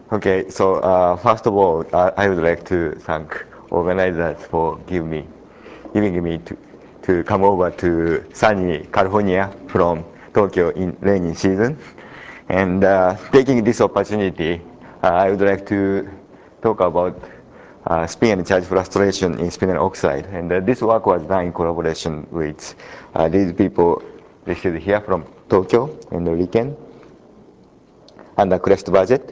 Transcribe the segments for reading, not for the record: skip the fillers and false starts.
Okay, so first of all, I would like to thank organizers for giving me to come over to sunny California from Tokyo in rainy season. And taking this opportunity, I would like to talk about spin and charge frustration in spinel oxide. And this work was done in collaboration with these people listed here from Tokyo and Riken and the Crest budget.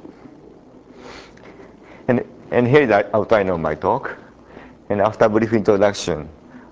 And here is the outline of my talk. And after a brief introduction,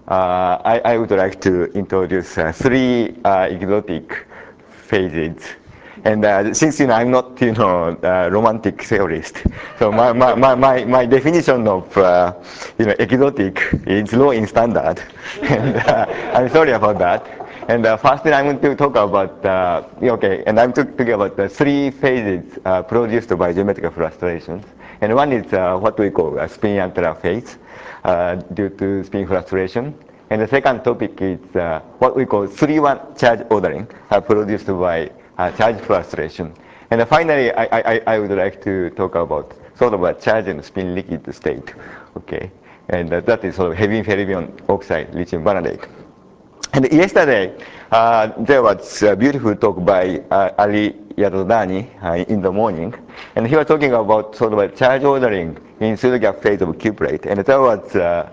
I would like to introduce three exotic phases. And since I'm not romantic theorist, so my definition of exotic is low in standard, and I'm sorry about that. And first thing I'm going to talk about, and I'm talking about the three phases produced by geometric fluctuations. And one is what we call a spin angular phase due to spin fluctuation. And the second topic is what we call 3-1 charge ordering produced by charge fluctuation. And finally, I would like to talk about sort of a charge and spin liquid state. Okay, and that is sort of heavy fermion oxide lithium vanadate. And yesterday, there was a beautiful talk by Ali Yadodani in the morning, and he was talking about sort of a charge ordering in pseudo-gap phase of cuprate, and there was,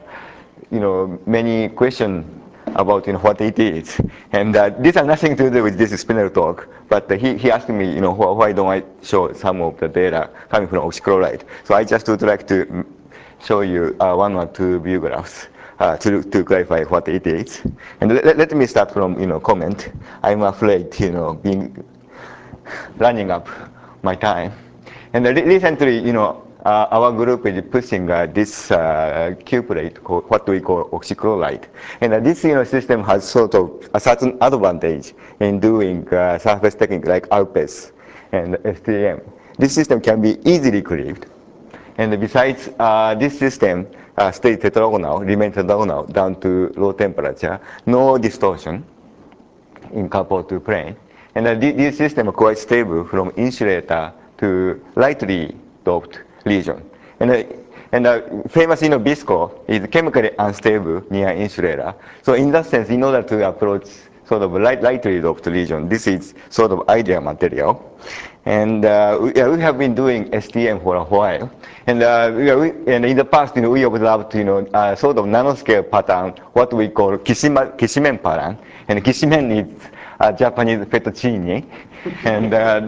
many questions about what it is, and this has nothing to do with this spinel talk. But he asked me, why don't I show some of the data coming from oxychloride? So I just would like to show you one or two view graphs to clarify what it is. And let me start from comment. I'm afraid being running up my time. And recently, our group is pushing this cuprate, what we call oxychloride. And this system has sort of a certain advantage in doing surface technique like ALPES and STM. This system can be easily cleaved. And besides, this system stays tetragonal, remains tetragonal down to low temperature, no distortion in couple to plane. And this system is quite stable from insulator to lightly doped region. And famous BISCO is chemically unstable near insulator. So in that sense, in order to approach sort of lightly doped region, this is sort of ideal material. And we have been doing STM for a while. And, and in the past, we observed, sort of nanoscale pattern, what we call kishimen pattern. And kishimen is Japanese fettuccine. And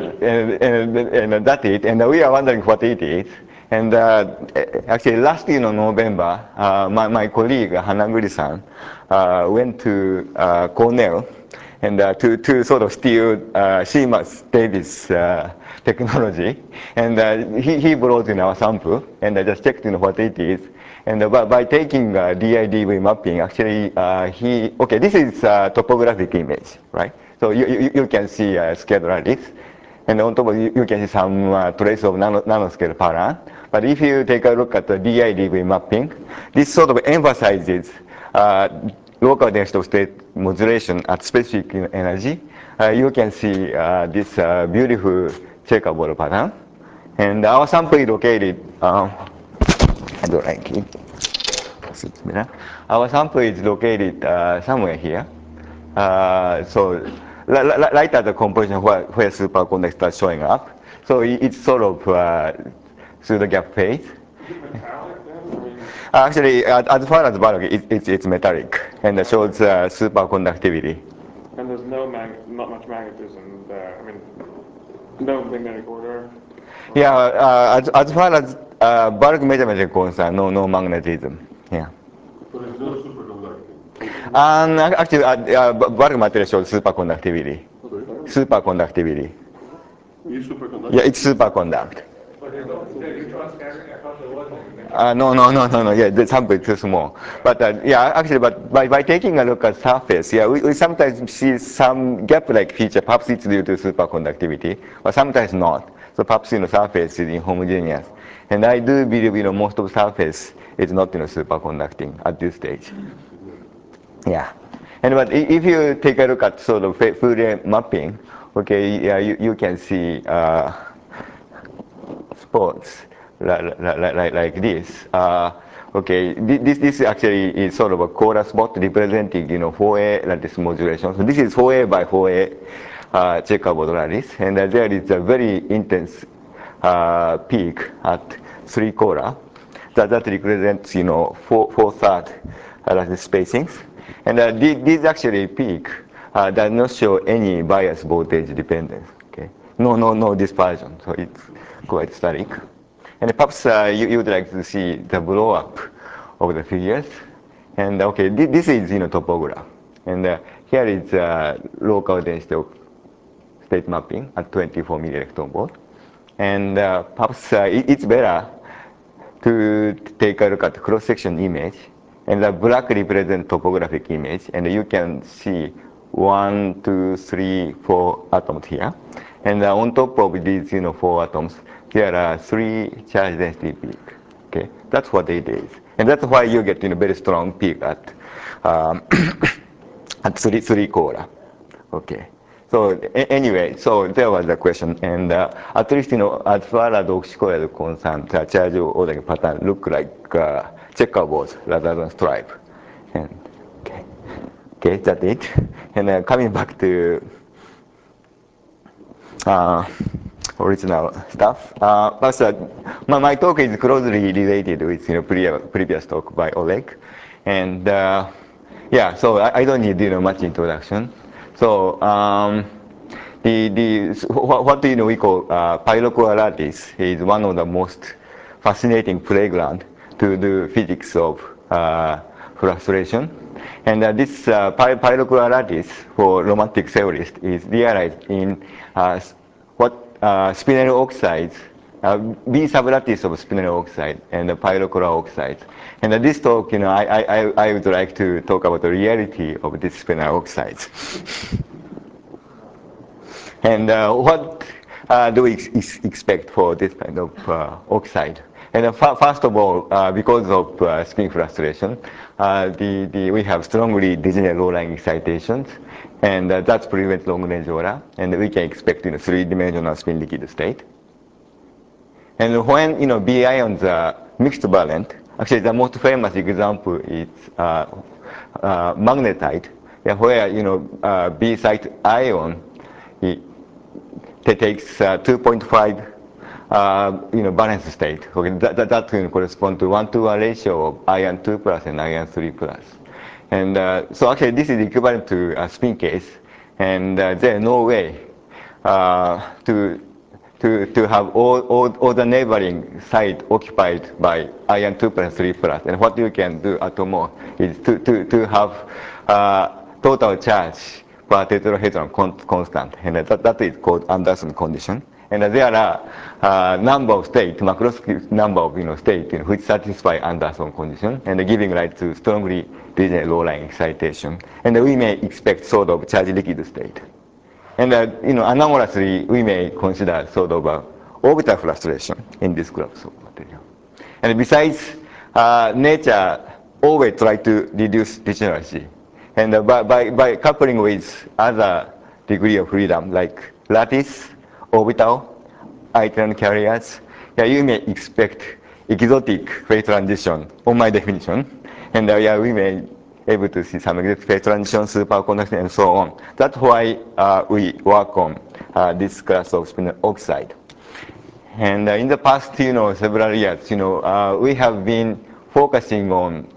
that's it. And we are wondering what it is. And actually, last year in November, my colleague Hanaguri-san went to Cornell and to sort of steal Seamus Davis technology. And he brought in our sample, and I just checked what it is. And by taking DIDV mapping, actually, this is topographic image, right? So you can see scale like this. And on top of it, you can see some trace of nanoscale pattern. But if you take a look at the DIDV mapping, this sort of emphasizes local density of state modulation at specific energy. You can see this beautiful checkerboard pattern. And our sample is located, I don't like it. Our sample is located somewhere here. So right at the composition where superconductor is showing up. So it's sort of pseudo gap phase. Actually, as far as Barok, it's metallic and it shows superconductivity. And there's not much magnetism there. I mean, no magnetic order. Yeah, as far as bulk measurement is concerned, no magnetism. Yeah. So there's no superconducting. And actually, bulk material shows superconductivity. Superconductivity. Is superconducting? Yeah, it's superconduct. But there's no neutron scattering. I thought there was. No. Yeah, the sample is too small. But but by taking a look at surface, we sometimes see some gap-like feature. Perhaps it's due to superconductivity, but sometimes not. So perhaps surface is inhomogeneous. And I do believe most of surface is not superconducting at this stage. Yeah. But if you take a look at sort of Fourier mapping, okay, you can see spots like this. Okay, this actually is sort of a Cora spot representing, 4A lattice modulation. So this is 4A by 4A checkerboard lattice, and there is a very intense peak at 3 Cora that represents, 4/3 lattice spacings, and this actually peak does not show any bias voltage dependence. Okay, no dispersion, so it's quite static. And perhaps you would like to see the blow up of the figures. And okay, this is topograph. And here is local density of state mapping at 24 millielectron volt. And perhaps it's better to take a look at cross-section image. And the black represents topographic image. And you can see 1, 2, 3, 4 atoms here. And on top of these 4 atoms, there are 3 charge density peaks. Okay, that's what it is, and that's why you get very strong peak at at 3 Cora. Okay, so anyway, so there was the question, and at least as far as oxycoil is concerned, the charge ordering pattern look like checkerboards rather than stripe. And okay, that's it. And coming back to original stuff. My talk is closely related with previous talk by Oleg, and yeah, so I don't need much introduction. So what we call Pyrocora lattice is one of the most fascinating playground to do physics of frustration. And this Pyrocora lattice for romantic theorists is realized in what spinel oxides, B sublattice of spinel oxide and Pyrocora oxides. And this talk, I would like to talk about the reality of these spinel oxides. And what do we expect for this kind of oxide? And first of all, because of spin frustration, we have strongly degenerate low-lying excitations, and that prevents long-range aura, and we can expect 3-dimensional spin liquid state. And when B ions are mixed valent, actually the most famous example is magnetite, where B site ion takes 2.5 valence state. Okay, that will correspond to 1-to-1 ratio of ion 2 plus and ion 3 plus. And so actually this is equivalent to a spin case, and there is no way to have all the neighboring site occupied by ion 2 plus 3 plus. And what you can do at most is to have total charge per tetrahedron constant, and that is called Anderson condition. And there are number of states, macroscopic number of states which satisfy Anderson condition, and giving rise to strongly degenerate low-lying excitation. And we may expect sort of charge liquid state. And anomalously, we may consider sort of orbital frustration in this class of material. And besides, nature always tries to reduce degeneracy. And by coupling with other degree of freedom, like lattice, orbital, itinerary carriers, you may expect exotic phase transition on my definition. And we may able to see some exotic phase transition, superconduction, and so on. That's why we work on this class of spinel oxide. And in the past, several years, we have been focusing on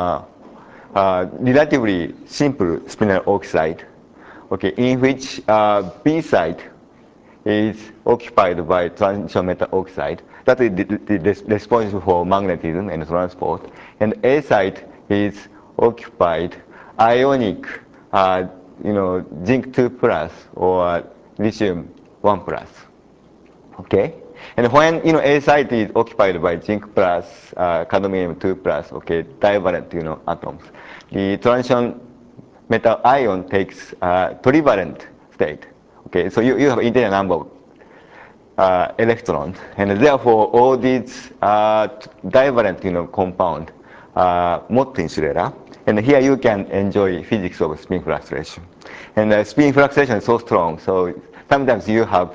relatively simple spinel oxide, okay, in which B site is occupied by transition metal oxide. That is responsible for magnetism and transport. And A site is occupied ionic, zinc 2 plus or lithium 1 plus. Okay, and when A site is occupied by zinc plus, cadmium 2 plus, okay, divalent atoms, the transition metal ion takes trivalent state. Okay, so you have integral number of electrons, and therefore all these divalent compound multi-insulator. And here you can enjoy physics of spin frustration. And spin frustration is so strong, so sometimes you have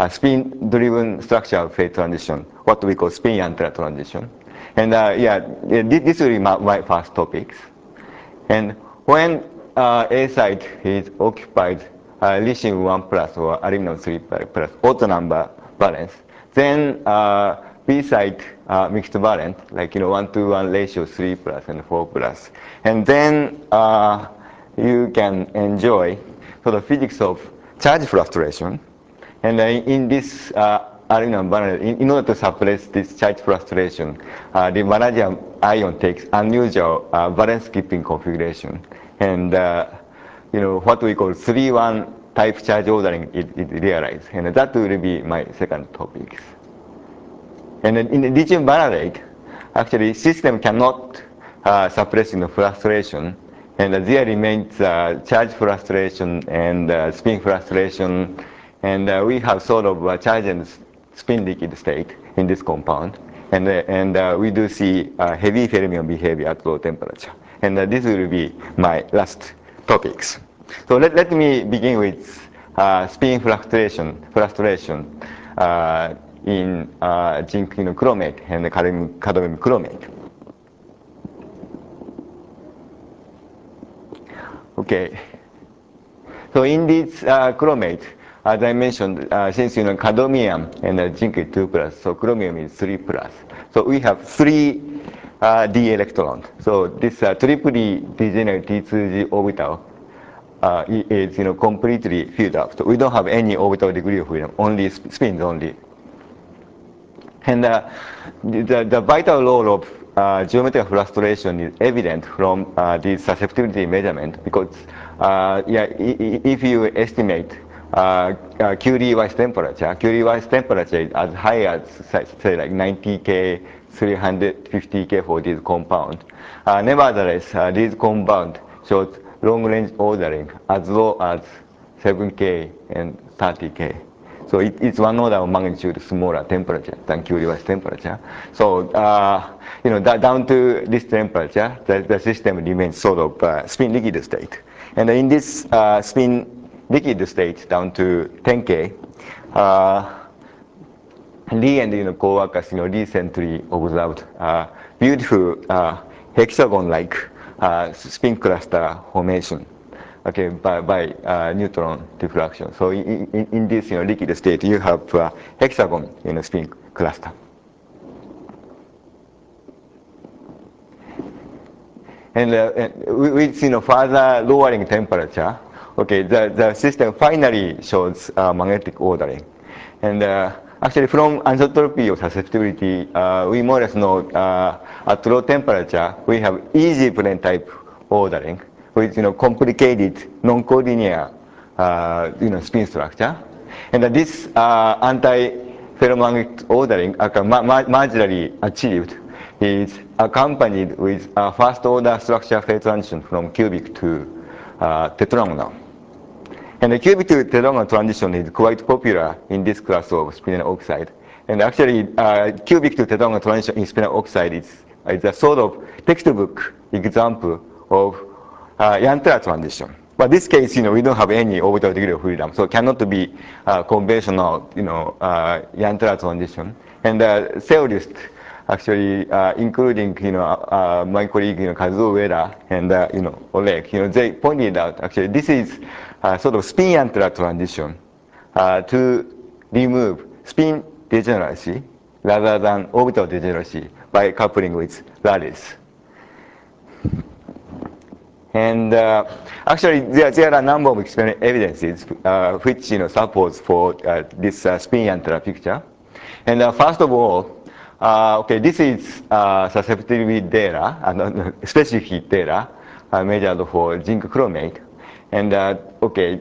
spin-driven structure phase transition, what we call spin-Yantra transition. And this will be my first topics. And when A site is occupied lithium 1 plus or aluminum 3 plus auto number valence, then B site mixed valent, like 1-to-1 ratio 3 plus and 4 plus. And then you can enjoy the physics of charge fluctuation. And in this aluminum valence, in order to suppress this charge fluctuation, the vanadium ion takes unusual valence skipping configuration. And what we call 3-1 type charge ordering is realized. And that will be my second topic. And in the lithium vanillate, actually system cannot suppress fluctuation. And there remains charge fluctuation and spin fluctuation. And we have sort of charge and spin liquid state in this compound. And we do see heavy fermion behavior at low temperature. And this will be my last topics. So let me begin with spin fluctuation in zinc chromate and cadmium chromate. Okay. So in this chromate, as I mentioned, since cadmium and zinc is 2 plus, so chromium is 3 plus. So we have 3 d electrons. So this triply degenerate T2G orbital is completely filled up. So we don't have any orbital degree of freedom, only spins only. And the vital role of geometric fluctuation is evident from this susceptibility measurement because if you estimate Curie-wise temperature is as high as say like 90K, 350K for this compound. Nevertheless, this compound shows long-range ordering as low as 7K and 30K. So it's 1 order of magnitude smaller temperature than Curie-wise temperature. So down to this temperature, the system remains sort of spin liquid state. And in this spin liquid state down to 10K, Lee and co-workers recently observed beautiful hexagon-like spin cluster formation. Okay, by neutron diffraction. So in this liquid state, you have hexagon spin cluster. And with further lowering temperature, okay, the system finally shows magnetic ordering. And actually, from anisotropy of susceptibility, we more or less know at low temperature we have easy plane type ordering with complicated non-collinear spin structure, and this anti-ferromagnetic ordering marginally achieved is accompanied with a first-order structure phase transition from cubic to tetragonal. And the cubic to tetragonal transition is quite popular in this class of spinel oxide. And actually, cubic to tetragonal transition in spinel oxide is a sort of textbook example of Yantra transition. But this case, we don't have any orbital degree of freedom, so it cannot be conventional, Yantra transition. And theorists, actually, including, my colleague, Kazuo Ueda and, Oleg, they pointed out, actually, this is sort of spin Yantra transition to remove spin degeneracy rather than orbital degeneracy by coupling with lattice. And actually, there are a number of experimental evidences which supports for this spin Yantra picture. And first of all, okay, this is susceptibility data, specific heat data measured for zinc chromate. And okay,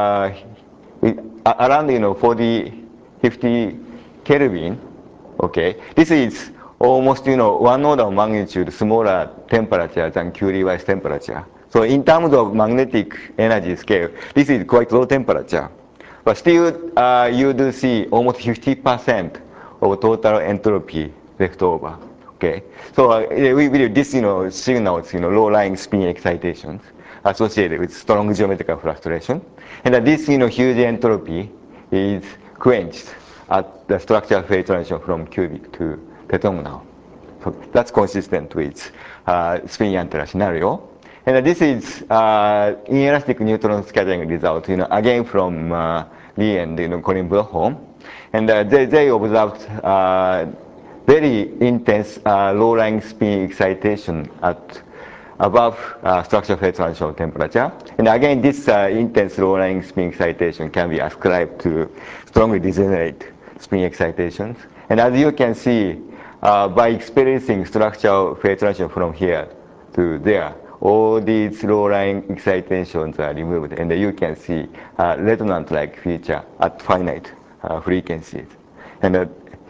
around 40, 50 Kelvin. Okay, this is almost 1 order of magnitude smaller temperature than Curie-wise temperature. So in terms of magnetic energy scale, this is quite low temperature. But still, you do see almost 50% of total entropy left over. Okay, so we believe this signals low-lying spin excitations associated with strong geometrical fluctuation, and this huge entropy is quenched at the structural phase transition from cubic to tetragonal. So that's consistent with spin antler scenario. And this is inelastic neutron scattering result, again from Lee and Colin Blochholm. And they observed very intense low-lying spin excitation at above structural phase transition temperature. And again, this intense low-lying spin excitation can be ascribed to strongly degenerate spin excitations. And as you can see, by experiencing structural phase transition from here to there, all these low-lying excitations are removed, and you can see resonant-like feature at finite frequencies. And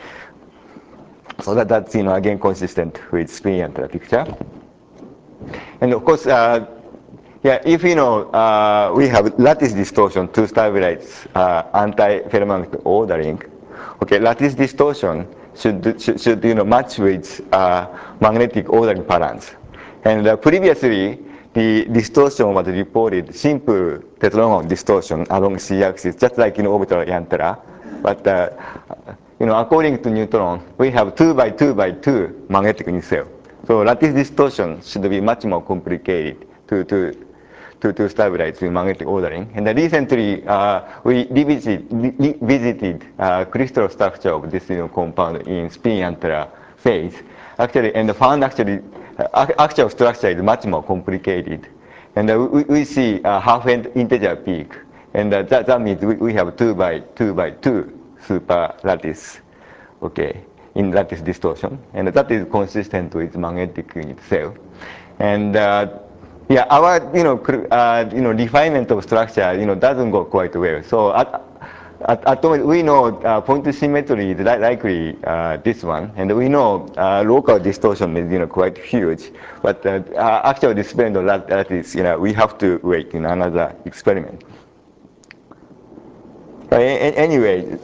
so that's again consistent with spin antler picture. And of course, if we have lattice distortion to stabilize anti-ferromagnetic ordering, okay, lattice distortion should match with magnetic ordering balance. And previously, the distortion was reported simple tetragonal distortion along c-axis, just like orbital antler. But according to neutron, we have 2 by 2 by 2 magnetic nacelle. So lattice distortion should be much more complicated to stabilize the magnetic ordering. And recently, we revisited crystal structure of this compound in spin antler phase. Actually, and found actual structure is much more complicated. And we see half integer peak. And that means we have 2 by 2 by 2 super lattice, okay, in lattice distortion. And that is consistent with magnetic unit cell. And yeah, our refinement of structure doesn't go quite well. So at the moment, we know point symmetry is likely this one, and we know local distortion is quite huge. But actual displacement of lattice, we have to wait in another experiment. Anyway,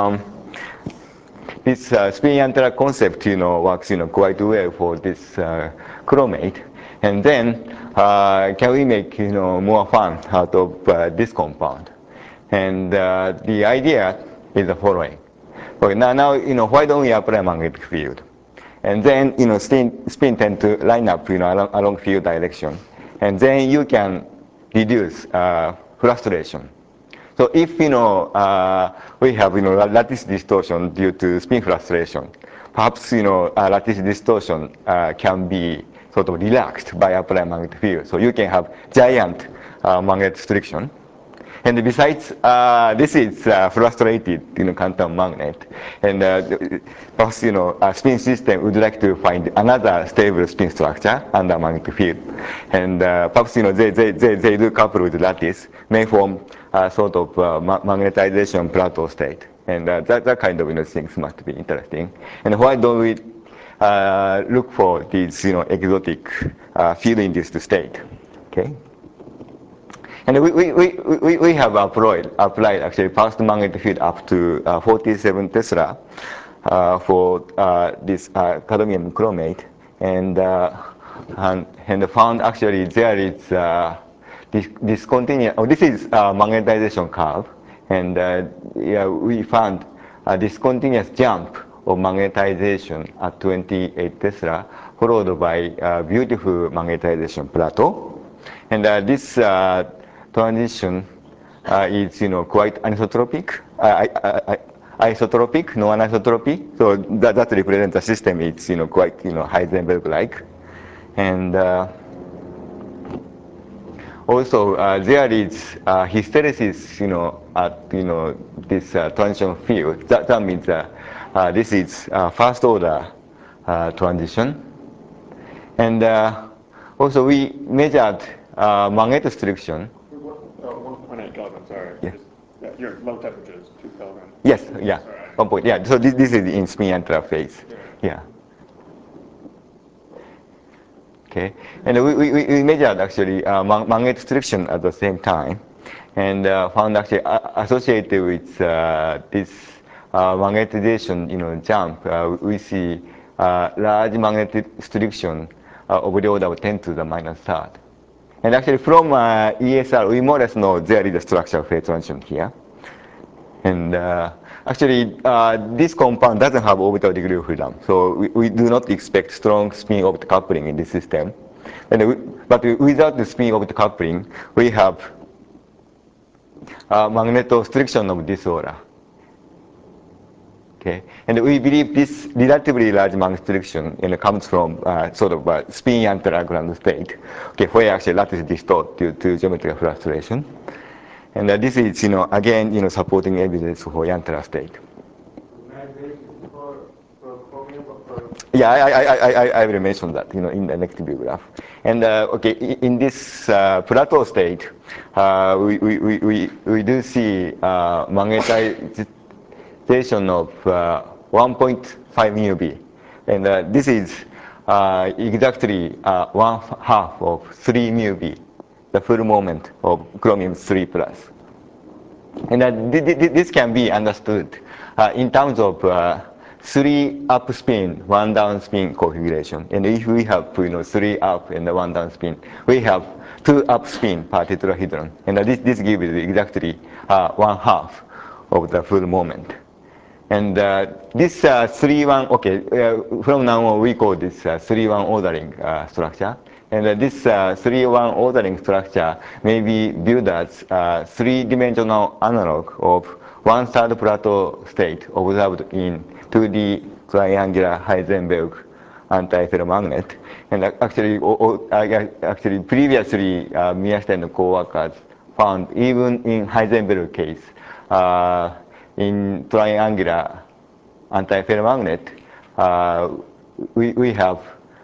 this spin antler concept works quite well for this chromate. And then can we make more fun out of this compound? And the idea is the following. Okay, now why don't we apply magnetic field? And then spin tend to line up along field direction. And then you can reduce frustration. So if we have lattice distortion due to spin frustration, perhaps lattice distortion can be sort of relaxed by applying magnetic field. So you can have giant magnetic restriction. And besides, this is frustrated quantum magnet. And perhaps a spin system would like to find another stable spin structure under magnetic field. And perhaps they do couple with lattice, may form a sort of magnetization plateau state. And that kind of things must be interesting. And why don't we look for these exotic field-induced state? Okay. And we have applied actually pulsed magnetic field up to 47 Tesla for this cadmium chromate, and found actually there is discontinuous. Oh, this is magnetization curve, and yeah, we found a discontinuous jump of magnetization at 28 Tesla, followed by a beautiful magnetization plateau, and this transition is quite anisotropic, isotropic, no anisotropy. So that represents the system. It's quite Heisenberg-like, and also there is hysteresis at this transition field. That means this is first order transition, and also we measured magnetic restriction. 1.8 Kelvin, sorry. Yeah. Your low temperature is 2 Kelvin. Yes, yeah. Sorry. 1 point, yeah. So this is in spin antler phase. Yeah. Okay. And we measured actually magnetic restriction at the same time, and found actually associated with this magnetization jump, we see large magnetic restriction of the order of 10 to the minus third. And actually from ESR, we more or less know there is a structural phase transition here. And Actually, this compound doesn't have orbital degree of freedom, so we do not expect strong spin-orbit coupling in this system. But without the spin-orbit coupling, we have magnetostriction of this order. Okay, and we believe this relatively large magnetostriction comes from sort of a spin angular ground state, okay, where actually lattice distort due to geometric frustration. And this is, again, supporting evidence for Yantra state. Yeah, I will mention that, in the next view graph. And okay, in this plateau state, we do see magnetization of 1.5 mu b, and this is exactly 1/2 of 3 mu b, the full moment of chromium 3 plus. And this can be understood in terms of 3 up spin, 1 down spin configuration. And if we have 3 up and 1 down spin, we have 2 up spin per tetrahedron. And this gives exactly 1/2 of the full moment. And this 3-1, okay, from now on we call this 3-1 ordering structure. And this 3-1 ordering structure may be viewed as a 3-dimensional analog of 1/3 plateau state observed in 2D triangular Heisenberg antiferromagnet. And actually previously, Miyashita and co-workers found even in Heisenberg case, in triangular antiferromagnet, we have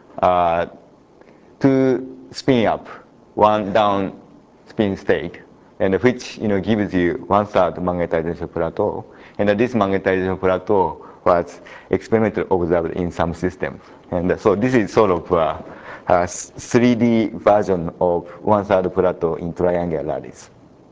2 spin up, 1 down spin state, and which gives you 1/3 magnetization plateau. And this magnetization plateau was experimentally observed in some systems. And so this is sort of a 3D version of 1/3 plateau in triangular lattice.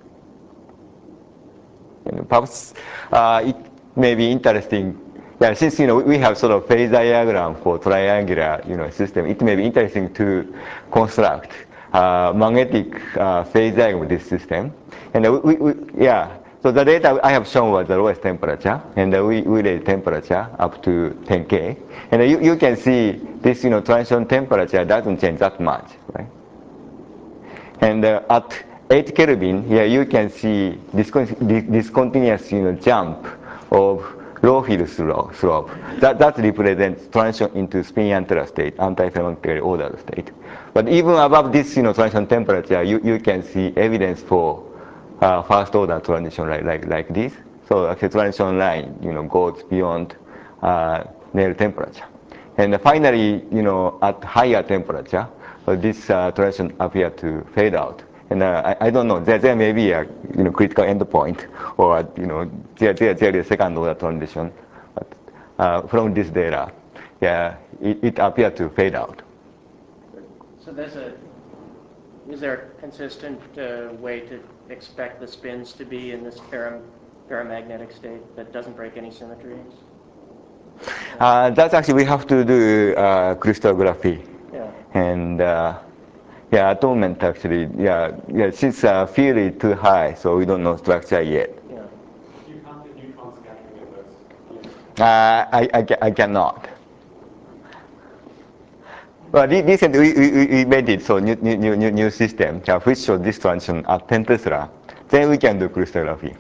And perhaps it may be interesting. Yeah, since we have sort of phase diagram for triangular system, it may be interesting to construct magnetic phase diagram of this system. And so the data I have shown was the lowest temperature, and we raised temperature up to 10K. And you can see this transition temperature doesn't change that much, right? And at 8 Kelvin, here you can see discontinuous jump of low field slope. That represents transition into spin angular state, antiferromagnetically ordered state. But even above this transition temperature, you can see evidence for first order transition like this. So actually transition line goes beyond nail temperature. And finally, at higher temperature, this transition appears to fade out. And I don't know, there may be a critical endpoint, or there is a second order transition. But from this data, yeah, it appears to fade out. So is there a consistent way to expect the spins to be in this paramagnetic state that doesn't break any symmetries? That's actually, we have to do crystallography. Yeah. And yeah, atonement actually, since field is too high, so we don't know structure yet. Yeah. You count the neutron scattering in this? I cannot. Well, recently we made it so new system which shows this transition at 10 Tesla. Then we can do crystallography.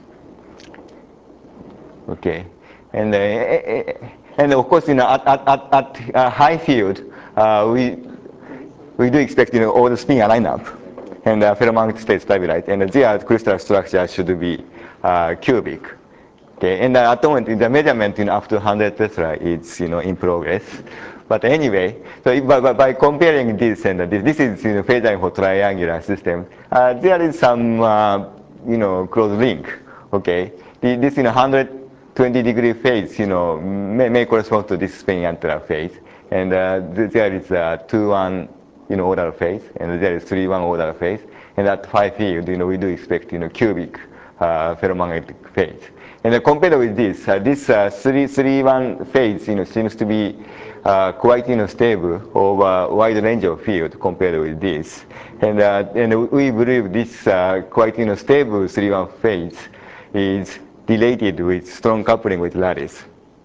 Okay, and of course at high field we do expect all the spin align up and ferromagnetic state stabilize, and their crystal structure should be cubic. Okay, and at the moment the measurement up to 100 Tesla is in progress. But anyway, so by comparing this and this is phase diagram for triangular system. There is some close link. Okay, this 120-degree phase may correspond to this spin angular phase, and there is a 2-1 order phase, and there is 3-1 order phase, and at 5 field we do expect cubic ferromagnetic phase. And compared with this, this 3-1 phase seems to be quite stable over a wide range of field compared with this. And we believe this quite stable 3-1 phase is related with strong coupling with lattice.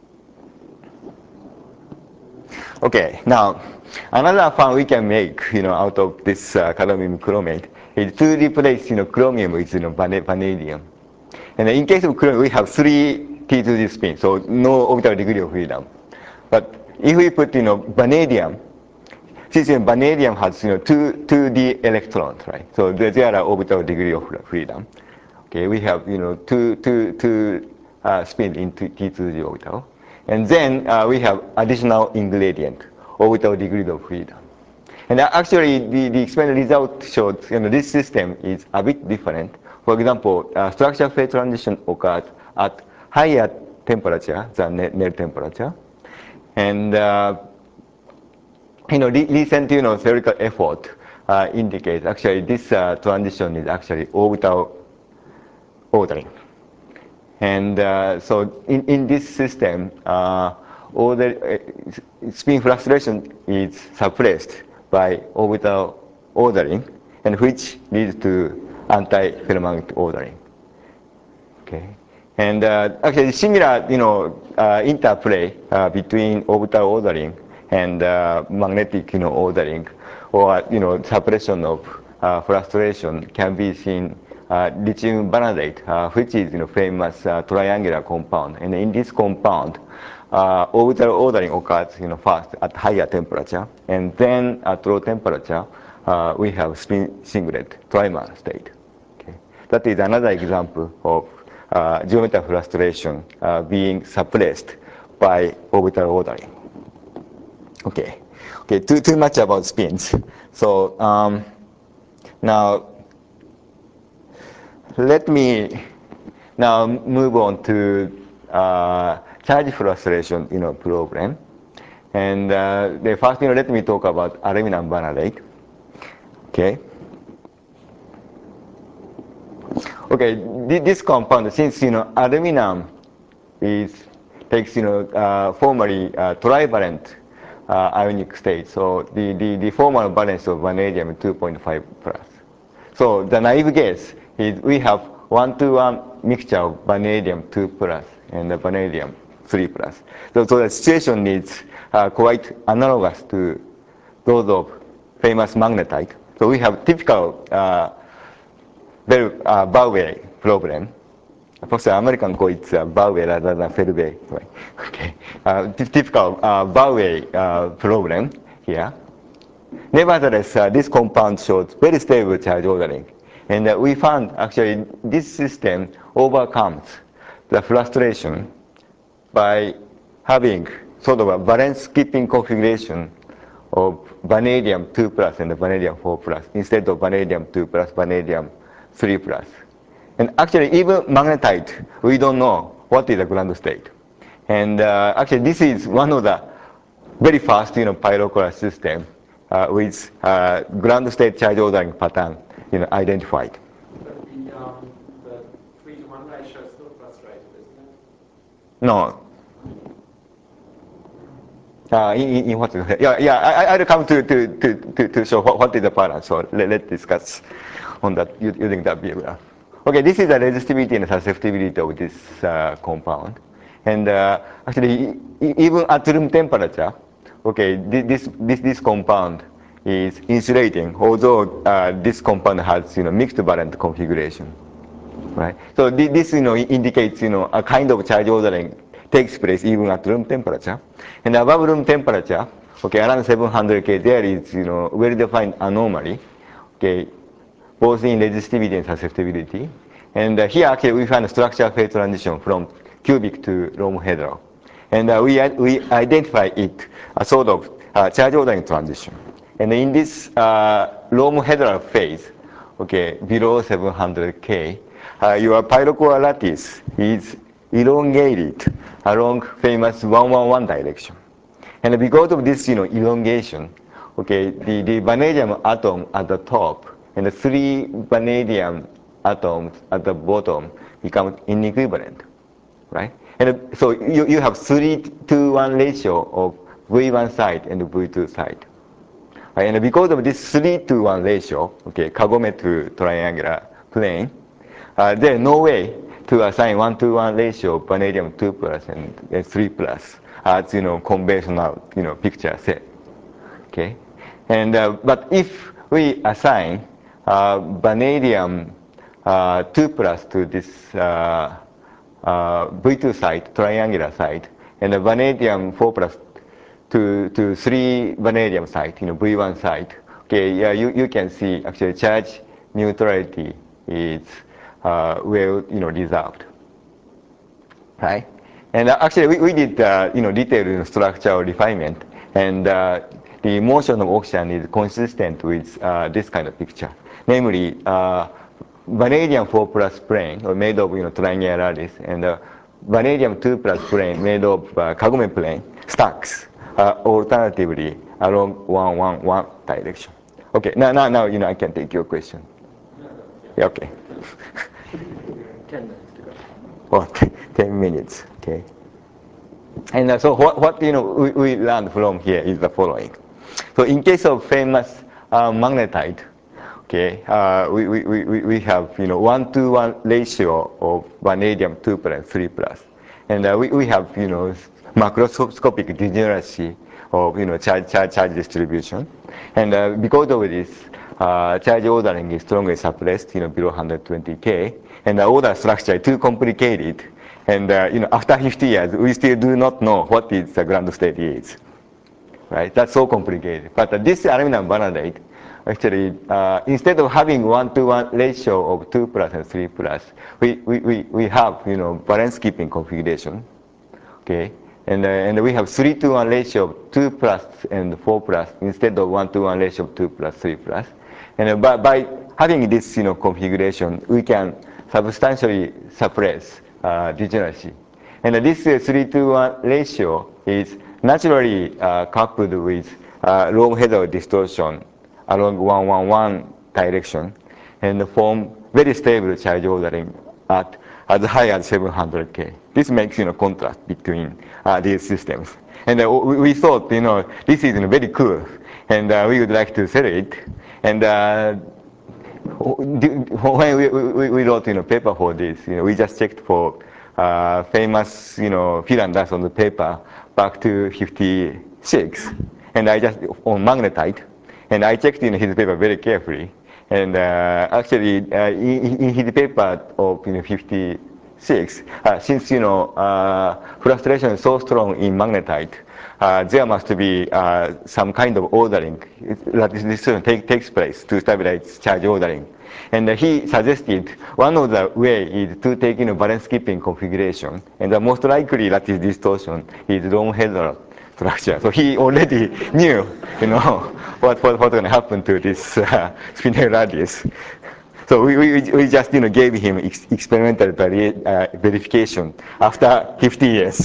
Okay, now another fun we can make, out of this cadmium chromate is to replace, chromium with, vanadium. And in case of chromium, we have 3 T2D spins, so no orbital degree of freedom. But if we put, vanadium, since vanadium has, 2D electrons, right? So there are orbital degree of freedom. Okay, we have, two spin in T2D orbital. And then we have additional ingredient, orbital degree of freedom. And actually, the experiment result showed this system is a bit different. For example, structure phase transition occurs at higher temperature than net temperature. And recent theoretical effort indicates actually this transition is actually orbital ordering. And so in this system, spin frustration is suppressed by orbital ordering, and which leads to anti-ferromagnetic ordering. Okay, and actually similar, interplay between orbital ordering and magnetic, ordering, or suppression of frustration can be seen lithium vanadate, which is famous triangular compound. And in this compound, orbital ordering occurs first at higher temperature, and then at low temperature we have spin singlet trimer state. Okay. That is another example of geometric frustration being suppressed by orbital ordering. Okay, too much about spins. So now let me now move on to charge frustration, problem. And the first, let me talk about aluminum vanadate. Okay. Okay, this compound, since aluminum takes formally trivalent ionic state, so the formal valence of vanadium is 2.5 plus. So the naive guess is we have 1-to-1 mixture of vanadium 2 plus and the vanadium 3 plus. So the situation is quite analogous to those of famous magnetite. So we have typical Bauer problem. Perhaps the American call it Bauer rather than Felivet. Right? Okay. Typical Bauer problem here. Nevertheless, this compound shows very stable charge ordering. And we found actually this system overcomes the frustration by having sort of a valence skipping configuration of vanadium 2 plus and vanadium 4 plus instead of vanadium 2 plus, vanadium 3 plus. And actually, even magnetite, we don't know what is the ground state. And actually, this is one of the very fast, pyrochloride system with ground state charge ordering pattern, identified. But the 3-to-1 ratio is still frustrated, isn't it? No. In what? I'll come to show what is the pattern. So let's discuss on that using that behavior. Okay, this is the resistivity and susceptibility of this compound. And actually, even at room temperature, okay, this compound is insulating, although this compound has mixed valent configuration, right? So this indicates a kind of charge ordering takes place even at room temperature, and above room temperature, okay, around 700 K, there is well-defined anomaly, okay, both in resistivity and susceptibility. And here actually we find a structure phase transition from cubic to rhombohedral. And we identify it a sort of charge ordering transition. And in this rhombohedral phase, okay, below 700 K, your pyrocore lattice is elongated along famous 111 direction. And because of this elongation, okay, the vanadium atom at the top and the 3 vanadium atoms at the bottom become inequivalent, right? And so you have 3-to-1 ratio of V1 side and V2 side. Right? And because of this 3-to-1 ratio, okay, Kagome to triangular plane, there is no way to assign 1-to-1 ratio of vanadium 2 plus and 3 plus as conventional picture set. Okay, and but if we assign vanadium 2 plus to this V2 site, triangular site, and the vanadium 4 plus to 3 vanadium site, V1 site. Okay, yeah, you can see actually charge neutrality is well, reserved, right? And actually, we did, detailed structural refinement, and the motion of oxygen is consistent with this kind of picture. Namely, vanadium 4 plus plane made of triangular lattice, and vanadium 2 plus plane made of Kagome plane stacks alternatively along 1-1-1 direction. Okay, now I can take your question. Yeah, okay. 10 minutes to go. Oh, 10 minutes. Okay. And so what we learned from here is the following. So in case of famous magnetite, okay, we have 1-to-1 ratio of vanadium 2 plus 3 plus, and we have macroscopic degeneracy of charge distribution, and because of this, charge ordering is strongly suppressed below 120 K, and the order structure is too complicated, and after 50 years we still do not know what is the ground state is. Right? That's so complicated. But this aluminum vanadate, actually, instead of having 1-to-1 ratio of 2 plus and 3 plus, we have valence keeping configuration. Okay, and we have 3-to-1 ratio of 2 plus and 4 plus instead of 1-to-1 ratio of 2 plus 3 plus. And by having this configuration, we can substantially suppress degeneracy. And this 3-to-1 ratio is naturally coupled with long header distortion along 1-1-1 direction and form very stable charge ordering at as high as 700 K. This makes contrast between these systems. And we thought this is very cool, and we would like to sell it. And when we wrote paper for this, we just checked for famous Finlanders on the paper back to 56, and I just on magnetite, and I checked his paper very carefully, and actually in his paper of 56, since frustration is so strong in magnetite, there must be some kind of ordering that this takes place to stabilize charge ordering. And he suggested one of the way is to take valence keeping configuration, and the most likely that is distortion is long header structure. So he already knew what's going to happen to this spinel radius. So we just gave him experimental verification after 50 years.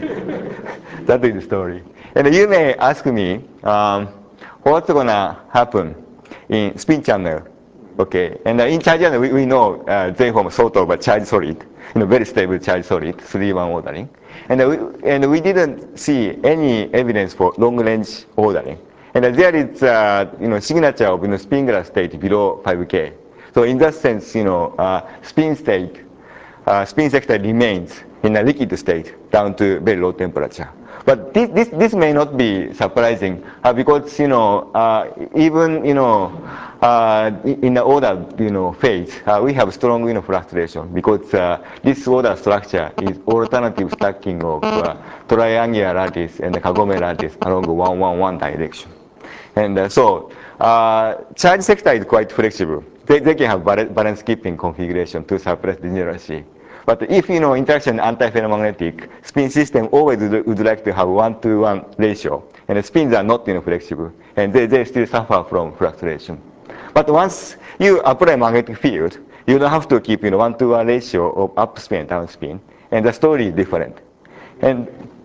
That is the story. And you may ask me what's going to happen in spin channel. Okay, and in charge channel we know they form sort of a charge solid, very stable charge solid, 3-1 ordering, and we didn't see any evidence for long range ordering. And there is signature of spin state below 5K. So in that sense, spin sector remains in a liquid state down to very low temperature. But this may not be surprising because even in the order phase we have strong frustration because this order structure is alternative stacking of triangular lattice and Kagome lattice along 1-1-1 direction. And so charge sector is quite flexible. They can have valence keeping configuration to suppress degeneracy. But if interaction anti-ferromagnetic, spin system always would like to have 1-to-1 ratio, and the spins are not flexible, and they still suffer from frustration. But once you apply magnetic field, you don't have to keep 1-to-1 ratio of up spin and down spin, and the story is different. And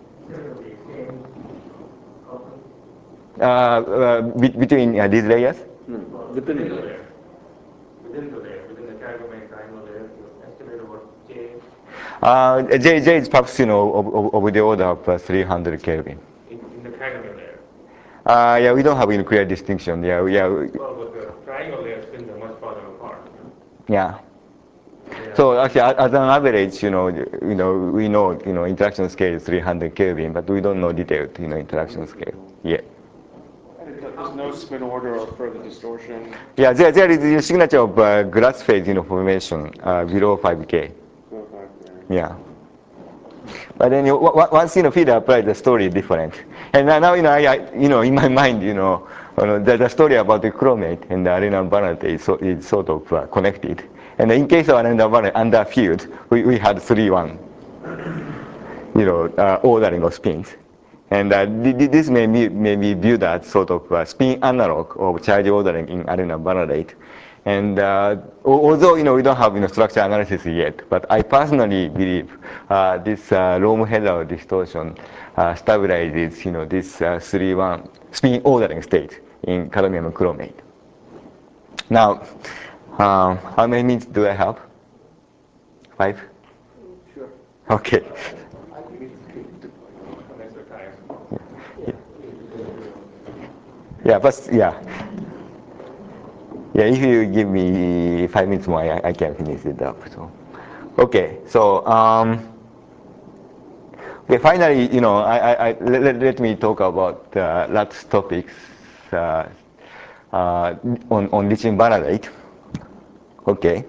between these layers? Within the layer. Within the Kagome triangle layer, you estimate what J J is perhaps of the order of 300 Kelvin. in the Kagome layer. Yeah, we don't have a clear distinction. Well, but the triangle layer spins are much farther apart. Yeah. They So actually, as an average, we know, interaction scale is 300 Kelvin, but we don't know detailed, interaction scale yet. There's no spin order or further distortion. Yeah, there is a signature of glass phase, formation below 5K. Yeah. But then once feed applied, the story is different. And now in my mind, the story about the chromate and the aluminum vanillate is sort of connected. And in case of aluminum vanillate under field, we had 3-1, ordering of spins. And this may be viewed as sort of spin analog of charge ordering in aluminum vanillate. And although we don't have structure analysis yet, but I personally believe this Röhm-Held distortion stabilizes this 3-1 spin ordering state in cadmium chromate. Now, how many minutes do I have? 5? Sure. Okay. I think it's extra time. Yeah, but yeah, if you give me 5 minutes more, I can finish it up. So, okay. So, okay. Finally, let me talk about last topics on lithium vanillate. Okay.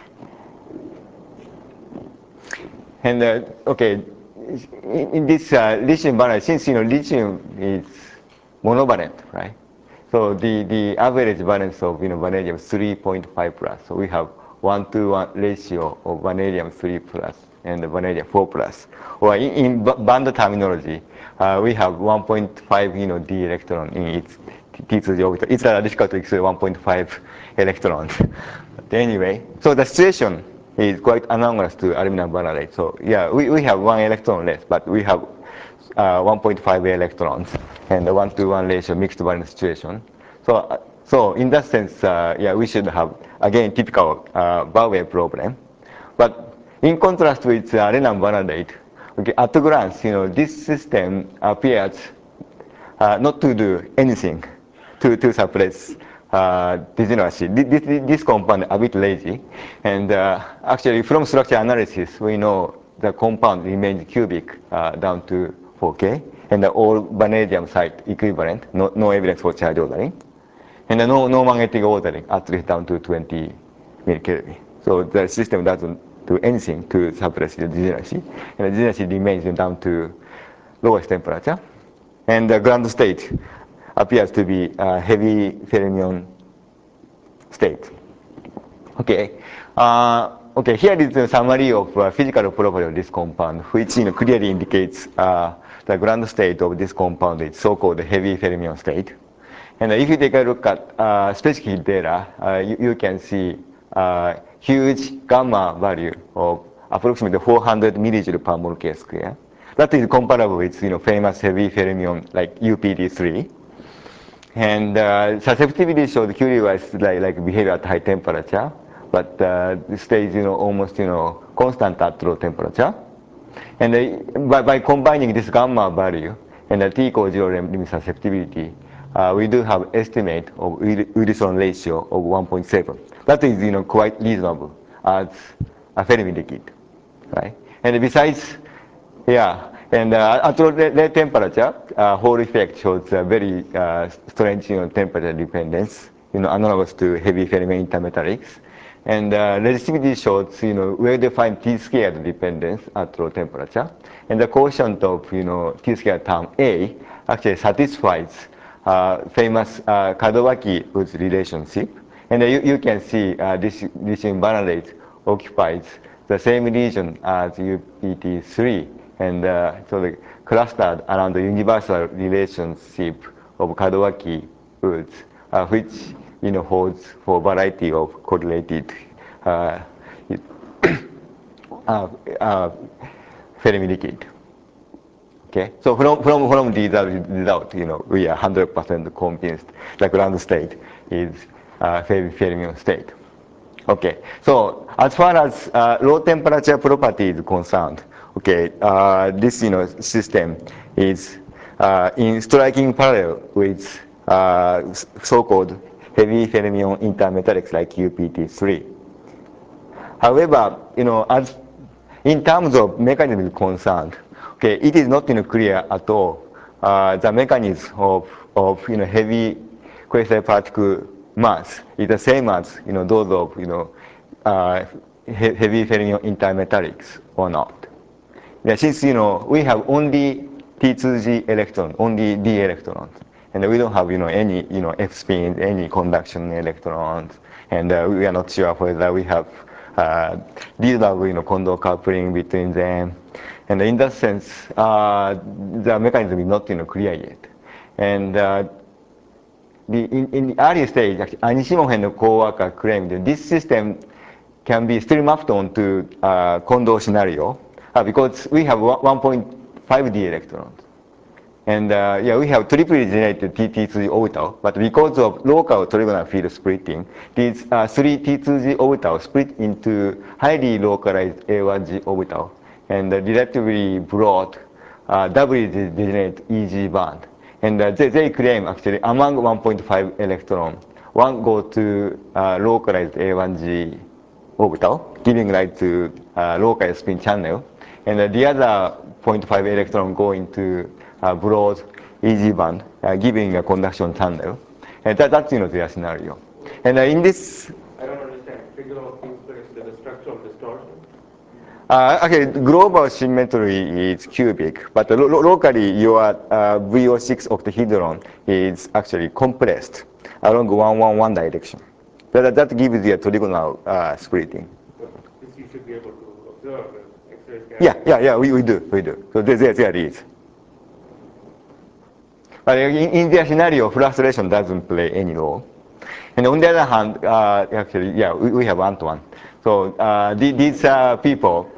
And okay, in this lithium vanillate, since lithium is monovalent, right? So the average valence of vanadium 3.5 plus. So we have 1-to-1 ratio of vanadium 3 plus and vanadium 4 plus. Or in band terminology, we have 1.5 d electron in its T2 orbital. It's difficult to explain 1.5 electrons. But anyway, so the situation is quite analogous to aluminum vanillate. So yeah, we have 1 electron less, but we have 1.5 electrons and a 1-to-1 ratio mixed valence situation. So in that sense, yeah, we should have again typical Bauer problem. But in contrast with aluminum vanillate, okay, at a glance, this system appears not to do anything to suppress degeneracy. This compound a bit lazy, and actually from structure analysis, we know the compound remains cubic down to 4K, and all vanadium site equivalent, no evidence for charge ordering, and no magnetic ordering, at least down to 20 millikelvin. So the system doesn't do anything to suppress the degeneracy, and the degeneracy remains down to lowest temperature, and the ground state appears to be a heavy fermion state. Okay. Okay, here is a summary of physical property of this compound, which clearly indicates the ground state of this compound is so-called heavy fermion state. And if you take a look at specific data, you can see huge gamma value of approximately 400 millijoule per mole K square. That is comparable with famous heavy fermion like UPD3. And susceptibility showed Curie-wise like behavior at high temperature, but stays almost constant at low temperature. And by combining this gamma value and the T equals 0 limit susceptibility, we do have estimate of Wilson ratio of 1.7. That is quite reasonable as a Fermi liquid, right? And besides, yeah. And at low temperature, Hall effect shows a very strange temperature dependence, analogous to heavy fermion intermetallics. And resistivity shows well-defined T-squared dependence at low temperature. And the quotient of T-squared term A actually satisfies famous Kadowaki-Woods relationship. And you can see this lithium vanillate occupies the same region as UPT3. And so the clustered around the universal relationship of Kadowaki-Woods, which holds for a variety of correlated Fermi liquid. Okay, so from these result, we are 100% convinced the ground state is fermion state. Okay, so as far as low temperature property is concerned, okay, this system is in striking parallel with so-called heavy fermion intermetallics like UPT3. However, as in terms of mechanism concerned, okay, it is not clear at all the mechanism of heavy quasi-particle mass is the same as those of heavy fermion intermetallics or not. Yeah, since we have only T2G electron, only D electrons, and we don't have any F spins, any conduction electrons, and we are not sure whether we have Rydberg Kondo coupling between them, and in that sense, the mechanism is not clear yet, and in the early stage, Nishimoto and co-worker claimed that this system can be still mapped onto Kondo scenario because we have 1.5 d electrons. And yeah, we have triply generated T2G orbital, but because of local trigonal field splitting, these three T2G orbitals split into highly localized A1G orbital and relatively broad doubly degenerate EG band. And they claim actually among 1.5 electron, one go to localized A1G orbital, giving rise to localized spin channel, and the other 0.5 electron go into broad EG band, giving a conduction channel. And that's their scenario. And in this, I don't understand. Trigonal field split is the structural distortion. okay, global symmetry is cubic, but locally your VO6 octahedron is actually compressed along 1-1-1 direction. That gives you a trigonal splitting. So this you should be able to observe the X-ray scan. Yeah, we do. So there is. But in their scenario, frustration doesn't play any role. And on the other hand, actually, yeah, we have one-to-one. So these people,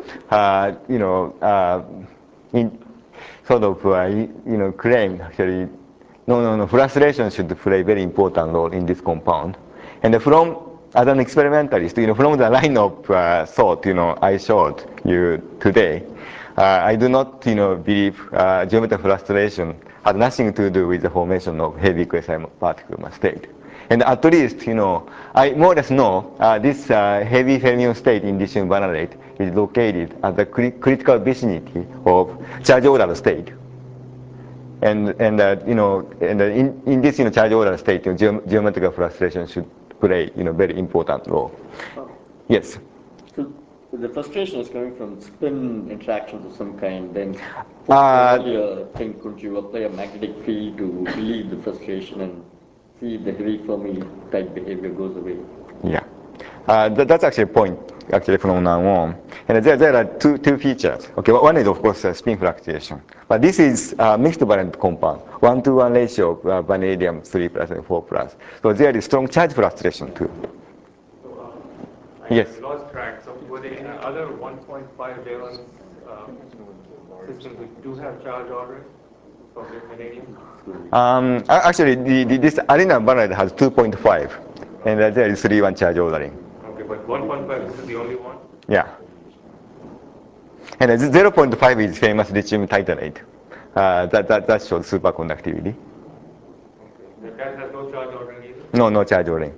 sort of, claim actually, no, frustration should play a very important role in this compound. And from, as an experimentalist, from the line of thought, I showed you today, I do not, believe geometric frustration has nothing to do with the formation of heavy quasi-particle mass state. And at least, I more or less know this heavy fermion state in lithium vanillate is located at the critical vicinity of charge order state. And in this charge order state, geometrical frustration should play very important role. Yes. So the frustration is coming from spin interactions of some kind. Then earlier thing, could you apply a magnetic field to relieve the frustration and see if the heavy Fermi type behavior goes away? Yeah, that's actually a point from now on. And there are two features. Okay, one is of course spin fluctuation, but this is mixed valent compound, 1-to-1 ratio of vanadium 3+ and 4+. So there is strong charge fluctuation too. So Yes. I lost track. So were there any other 1.5 valence systems which do have charge ordering for vanadium? Actually, this aluminum vanillate has 2.5, and there is 3-1 charge ordering. Okay, but 1.5, this is the only one? Yeah. And 0.5 is famous lithium titanate. That shows superconductivity. Okay. That has no charge ordering either? No charge ordering.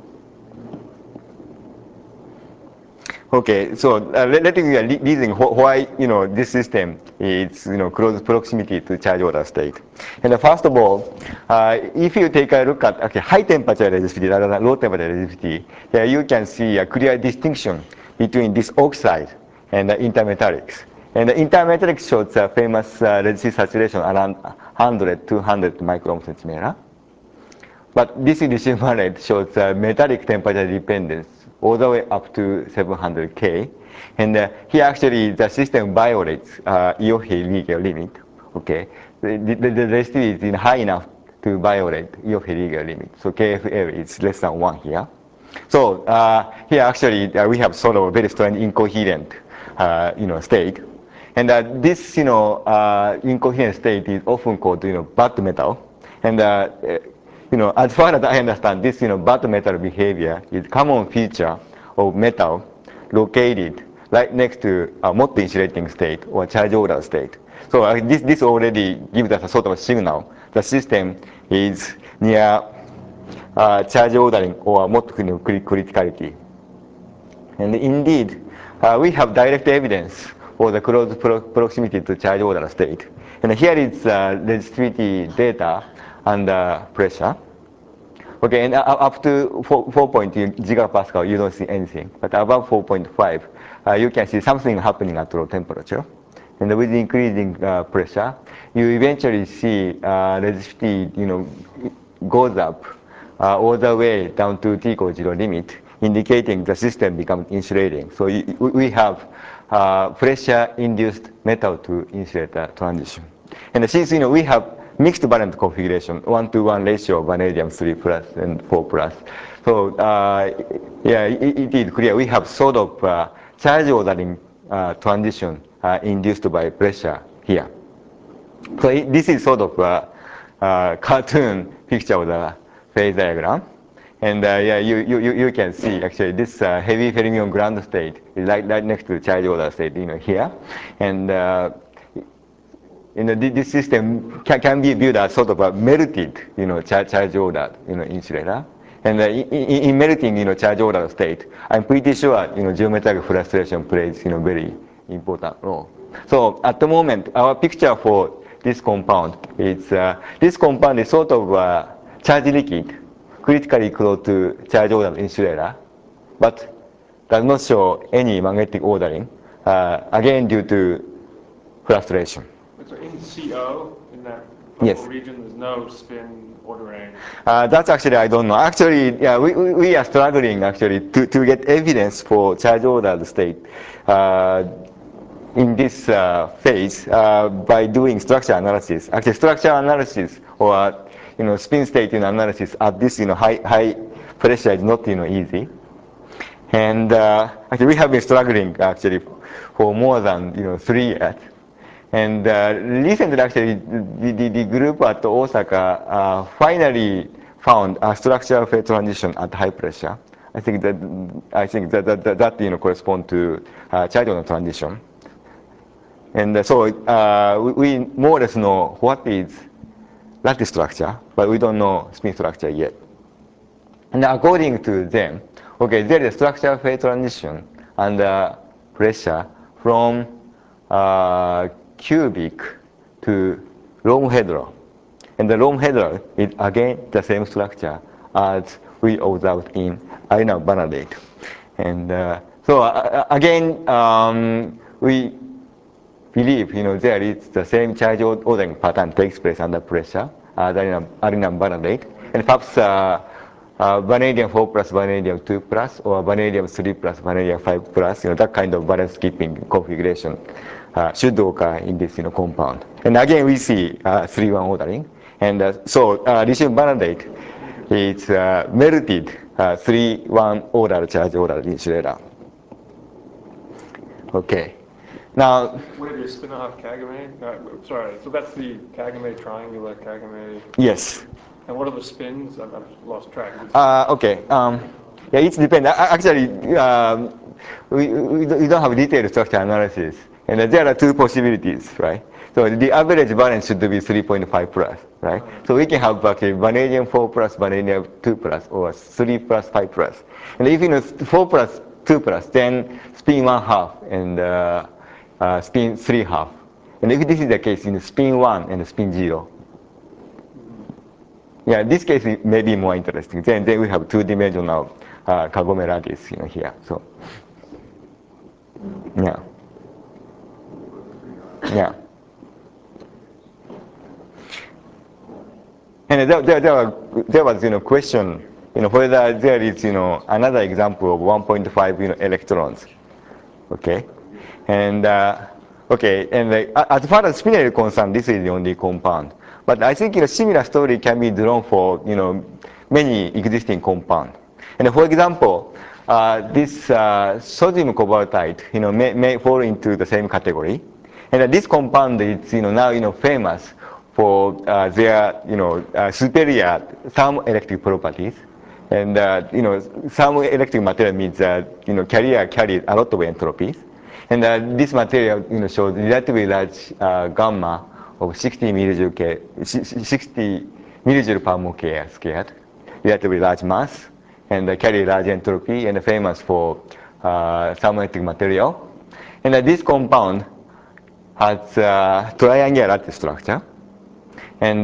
Okay, so let me give you a reason why this system is close proximity to charge order state. And first of all, if you take a look at high temperature resistivity rather than low temperature resistivity, here you can see a clear distinction between this oxide and the intermetallics. And the intermetallics shows a famous resistive saturation around 100-200 micromole. But this lithium vanillate shows metallic temperature dependence all the way up to 700 K. And here actually the system violates Ioffe-Rieger limit. Okay, the resistivity is high enough to violate Ioffe-Rieger limit. So KFL is less than 1 here. So here actually we have sort of a very strange incoherent state. And this incoherent state is often called bad metal. And as far as I understand, this bad metal behavior is a common feature of metal located right next to a Mott insulating state or charge order state. So this already gives us a sort of a signal. The system is near charge ordering or Mott criticality. And indeed, we have direct evidence for the close proximity to charge order state. And here is resistivity data under pressure. Okay, and up to 4.2 gigapascal, you don't see anything. But above 4.5, you can see something happening at low temperature. And with increasing pressure, you eventually see resistivity, goes up all the way down to T equals 0 limit, indicating the system becomes insulating. So we have pressure-induced metal to insulator transition. And since we have mixed valent configuration, 1-to-1 ratio of vanadium 3 plus and 4 plus. So yeah, it is clear we have sort of charge ordering transition induced by pressure here. So this is sort of a cartoon picture of the phase diagram. And yeah, you can see actually this heavy fermion ground state is right next to the charge order state here. And this system can be viewed as sort of a melted, charge order, insulator. And in melting, charge order state, I'm pretty sure, geometric frustration plays, very important role. So at the moment, our picture for this compound is this compound is sort of charge liquid, critically close to charge order insulator, but does not show any magnetic ordering, again due to frustration. So in CO, in that Yes. purple region, there's no spin ordering. That's actually, I don't know. Actually, yeah, we are struggling actually to get evidence for charge ordered state in this phase by doing structure analysis. Actually, structure analysis or spin state analysis at this high pressure is not easy. And actually, we have been struggling actually for more than 3 years. And recently, actually, the group at Osaka finally found a structural phase transition at high pressure. I think that correspond to charge order transition. And so we more or less know what is lattice structure, but we don't know spin structure yet. And according to them, okay, there is a structural phase transition under pressure from cubic to rhombohedral. And the rhombohedral is again the same structure as we observed in aluminum vanadate. And so again, we believe there is the same charge ordering pattern takes place under pressure as aluminum vanadate. And perhaps vanadium 4 plus, vanadium 2 plus, or vanadium 3 plus, vanadium 5 plus, that kind of valence skipping configuration should occur in this compound. And again, we see 3-1 ordering. And so lithium vanadate is melted 3-1 order charge order insulator. Okay. Now, What did you spin off Kagame? Sorry, so that's the Kagame triangular Kagame. yes. And what are the spins? I've lost track. Okay. Yeah, it depends. Actually, we don't have detailed structure analysis. And there are 2 possibilities, right? So the average valence should be 3.5 plus, right? So we can have actually vanadium 4 plus, vanadium 2 plus, or 3 plus, 5 plus. And if 4 plus, 2 plus, then spin 1/2 and spin 3/2. And if this is the case, spin 1 and spin 0. Yeah, this case may be more interesting. Then we have 2-dimensional Kagome lattice here. So, yeah. Yeah. And there was question whether there is another example of 1.5 electrons. Okay. And okay, and as far as spinel is concerned, this is the only compound. But I think similar story can be drawn for many existing compounds. And for example, this sodium cobaltite may fall into the same category. And this compound is now famous for their superior thermoelectric properties. And thermoelectric material means that carrier carries a lot of entropies. And this material shows relatively large gamma of 60 millijoule per mole squared, relatively large mass, and carry large entropy, and famous for thermoelectric material. And this compound has a triangular lattice structure. And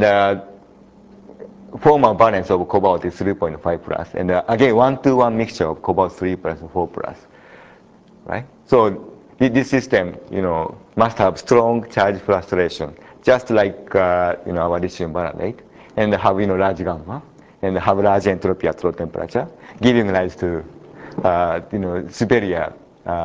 formal valence of cobalt is 3.5 plus. And again, 1-to-1 mixture of cobalt 3 plus 4 plus. Right? So this system, must have strong charge fluctuation, just like our lithium vanadate, and have large gamma, and have large entropy at low temperature, giving rise to superior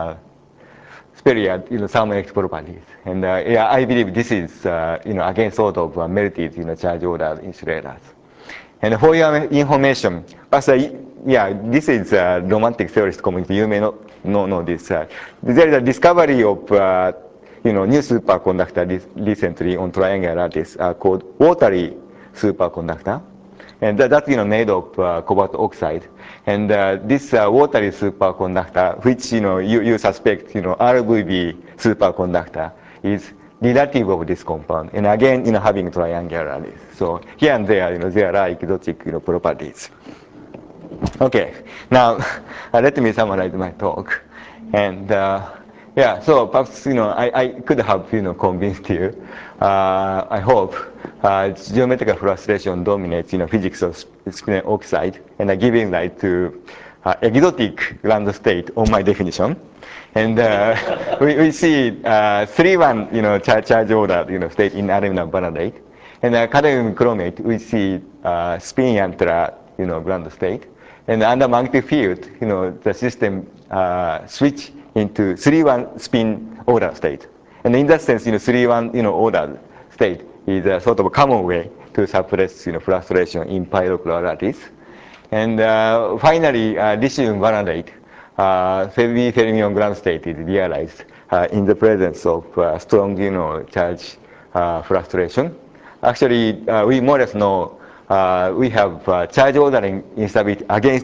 thermoelectric properties. And I believe this is again sort of melted charge order insulators. And for your information, this is a romantic theorist community. You may not know this. There is a discovery of new superconductor recently on triangular lattice called watery superconductor, and that's made of cobalt oxide. And this watery superconductor, which you suspect RVB superconductor, is relative of this compound, and again having triangular lattice. So here and there there are exotic properties. Okay, now let me summarize my talk. And so perhaps I could have convinced you. I hope geometrical frustration dominates physics of spinel oxide, and giving rise to exotic ground state on my definition. And we see 3-1 charge order state in aluminum vanadate, and cadmium chromate we see spin Yantra ground state. And under magnetic field, the system switch into 3-1 spin order state. And in that sense, 3-1 order state is a sort of a common way to suppress frustration in pyrochlor lattice. And finally, lithium vanadate, heavy fermion ground state is realized in the presence of strong charge frustration. Actually, we more or less know we have charge ordering instability against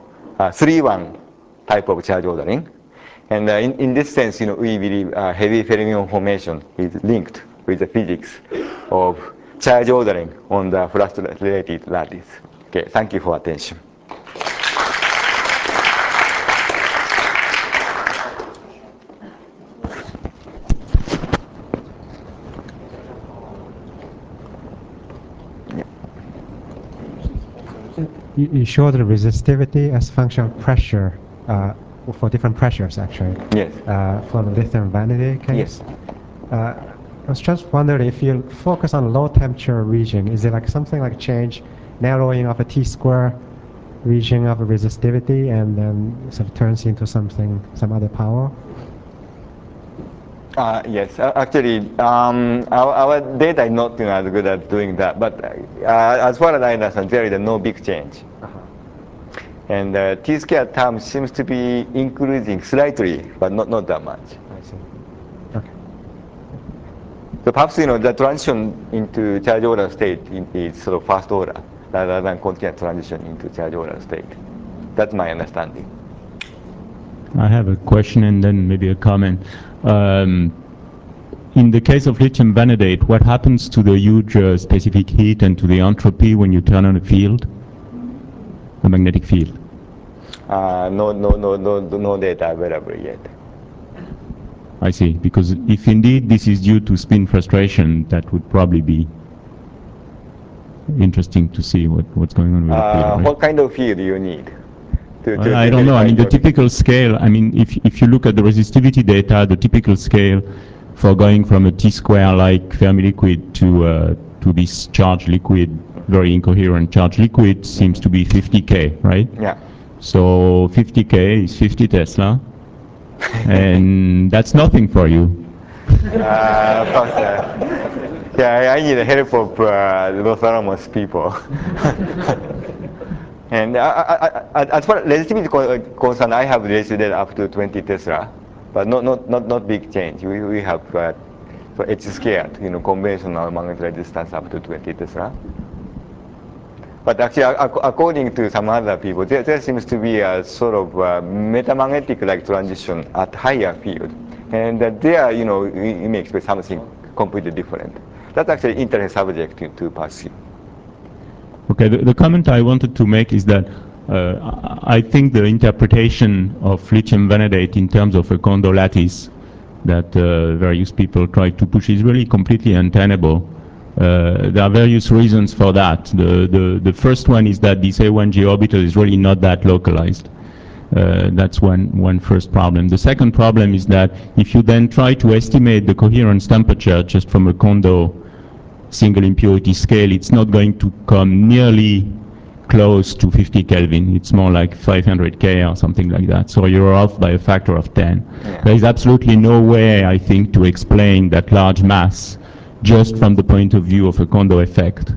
3-1 type of charge ordering. And in this sense, we believe heavy fermion formation is linked with the physics of charge ordering on the frustrated lattice. Okay, thank you for attention. You show the resistivity as function of pressure for different pressures, actually. Yes. For the lithium vanadate case. Yes. I was just wondering if you focus on low temperature region, is it like something like change, narrowing of a T-square region of resistivity, and then sort of turns into some other power? Yes, actually, our data is not as good at doing that, but as far as I understand, there is no big change. And T-square term seems to be increasing slightly, but not that much. I see. Okay. So perhaps the transition into charge order state is sort of first order rather than continuous transition into charge order state. That's my understanding. I have a question and then maybe a comment. In the case of lithium vanadate, what happens to the huge specific heat and to the entropy when you turn on a field, a magnetic field? No data available yet. I see, because if indeed this is due to spin frustration, that would probably be interesting to see what's going on with the field. Right? What kind of field do you need? I don't know. I mean, the typical scale, I mean, if you look at the resistivity data, the typical scale for going from a T-square like Fermi liquid to this charged liquid, very incoherent charged liquid, seems to be 50K, right? Yeah. So 50K is 50 Tesla, and that's nothing for you. Yeah, I need the help of Los Alamos people. And as far as resistivity concerned, I have resisted up to 20 Tesla, but not big change. We have for H squared, conventional magnetic resistance up to 20 Tesla. But actually, according to some other people, there seems to be a sort of metamagnetic-like transition at higher field, and there, you may expect something completely different. That's actually interesting subject to pursue. Okay, the comment I wanted to make is that I think the interpretation of lithium vanadate in terms of a Kondo lattice that various people try to push is really completely untenable. There are various reasons for that. The first one is that this A1G orbital is really not that localized. That's one first problem. The second problem is that if you then try to estimate the coherence temperature just from a Kondo single impurity scale, it's not going to come nearly close to 50 Kelvin. It's more like 500 K or something like that. So you're off by a factor of 10. Yeah. There is absolutely no way, I think, to explain that large mass just from the point of view of a Kondo effect.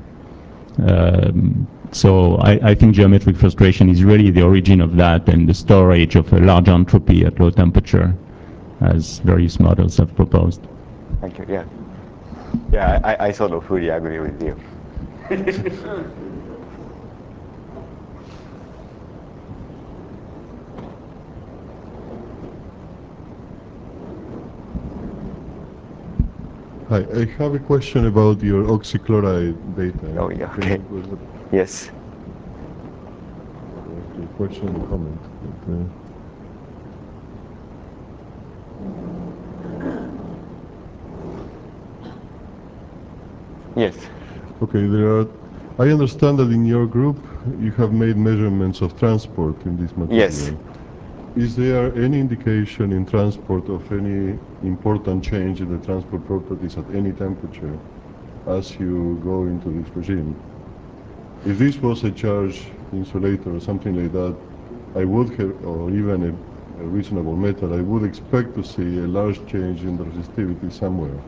So I think geometric frustration is really the origin of that and the storage of a large entropy at low temperature, as various models have proposed. Thank you. Yeah. Yeah, I sort of fully agree with you. Hi, I have a question about your oxychloride data. Oh, yeah, okay. Yes. Question and comment. Yes. Okay, I understand that in your group you have made measurements of transport in this material. Yes. Is there any indication in transport of any important change in the transport properties at any temperature as you go into this regime? If this was a charged insulator or something like that, I would have, or even a reasonable metal, I would expect to see a large change in the resistivity somewhere.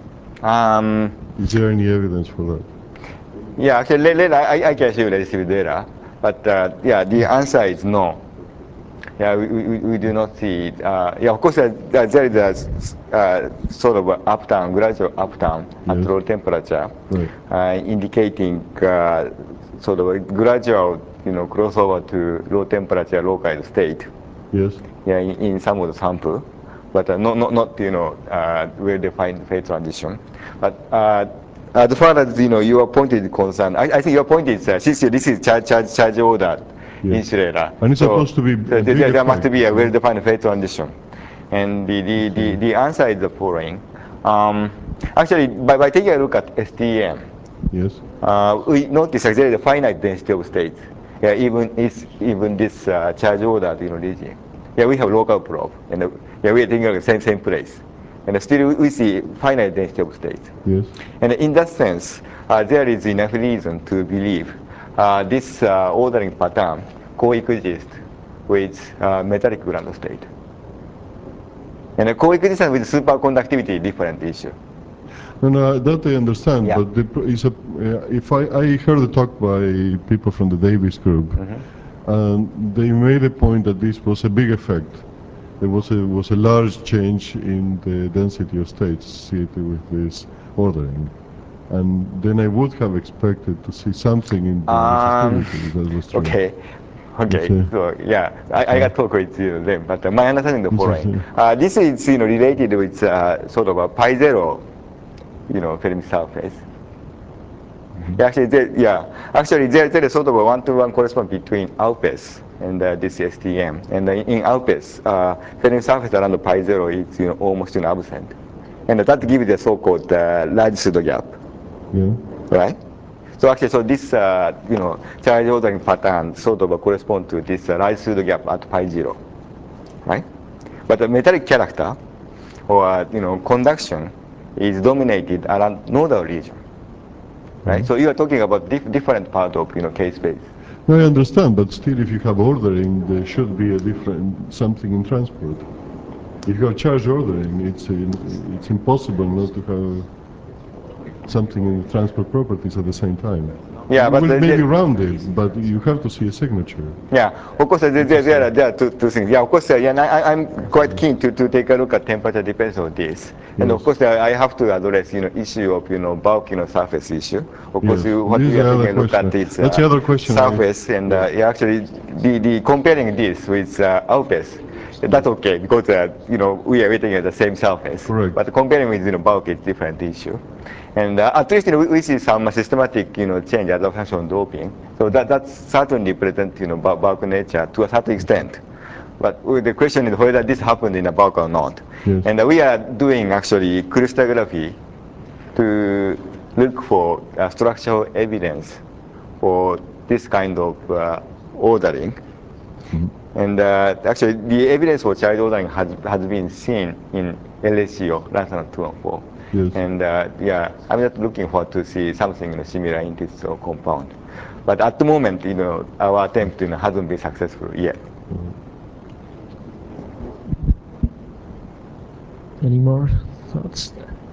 Is there any evidence for that? Yeah, actually, I can show you resistivity data, but yeah, the answer is no. Yeah, we do not see it. Yeah, of course, there is a sort of upturn, gradual upturn at low temperature, right. Indicating sort of a gradual, crossover to low temperature localized state. Yes. Yeah, in some of the sample, but not well-defined phase transition. But as far as your point is concerned, I think your point is this is charge order. Yes. Insulator. And it's supposed to be there must be a well-defined phase transition. And the answer is the following. Actually, by taking a look at STM, yes, we notice that there is a finite density of states. Yeah, even this charge order region. Yeah, we have local probe, and yeah, we are taking the same place, and still we see finite density of states. Yes. And in that sense, there is enough reason to believe this ordering pattern coexist with metallic ground state. And the coexistence with superconductivity is a different issue. No, that I understand, yeah. But if I heard a talk by people from the Davis group, and they made a point that this was a big effect. There was a large change in the density of states associated with this ordering. And then I would have expected to see something in the resistivity that was true. Okay. So yeah, I got talk with them, but my understanding is the following. This is related with sort of a pi zero, film surface. Actually, there is sort of a one-to-one correspondence between ALPS and this STM. And in ALPS, film surface around the pi zero is almost absent, and that gives the so-called large pseudo gap. Yeah. Right. So actually, this charge ordering pattern sort of correspond to this large pseudo gap at pi zero, right? But the metallic character or conduction is dominated around nodal region, right? So you are talking about different part of K space. No, I understand, but still, if you have ordering, there should be something in transport. If you have charge ordering, it's impossible not to have something in the transport properties at the same time. Yeah, but maybe rounded, but you have to see a signature. Yeah, of course there are two things. Yeah, of course, I'm quite keen to take a look at temperature depends on this, and of course I have to address issue of bulk surface issue. Of course, what we are taking a look at is that's the other question. Surface, and actually the comparing this with ALPS. That's okay because we are waiting at the same surface. Correct. But comparing with bulk is different issue. And at least we see some systematic change as a function of doping. So that's certainly present bulk nature to a certain extent. But the question is whether this happened in a bulk or not. Yes. And we are doing actually crystallography to look for structural evidence for this kind of ordering. And actually, the evidence for child ordering has been seen in LSCO, Lansana 214. Yes. And yeah, I'm just looking forward to see something similar in this compound. But at the moment, our attempt hasn't been successful yet. Any more thoughts?